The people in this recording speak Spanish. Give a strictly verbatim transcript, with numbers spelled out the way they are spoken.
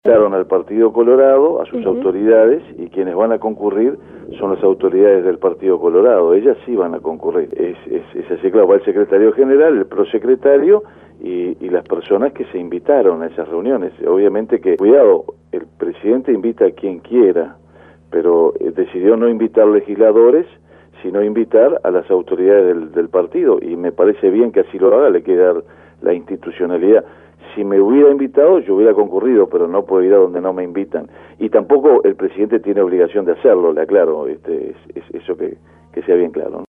Invitaron al Partido Colorado, a sus Uh-huh. autoridades, y quienes van a concurrir son las autoridades del Partido Colorado. Ellas sí van a concurrir. Es, es, es así, claro, va el secretario general, el prosecretario y, y las personas que se invitaron a esas reuniones. Obviamente que, cuidado, el presidente invita a quien quiera, pero eh, decidió no invitar legisladores, sino invitar a las autoridades del, del partido, y me parece bien que así lo haga, le quiere dar la institucionalidad. Si me hubiera invitado, yo hubiera concurrido, pero no puedo ir a donde no me invitan. Y tampoco el presidente tiene obligación de hacerlo, le aclaro, este, es, es eso que, que sea bien claro, ¿no?